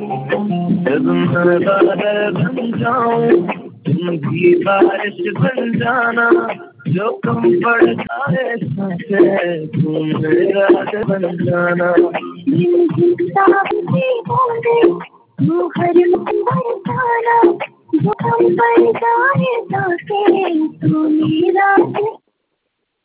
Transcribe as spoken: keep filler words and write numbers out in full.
जब मैं बादल बन जाऊं तुम भी बारिश बन जाना, जो कम पड़ जाए सांसे तुम मेरा बन जाना। वो हर बरसाना, जो कम पड़ जाए सांसे तुम मेरा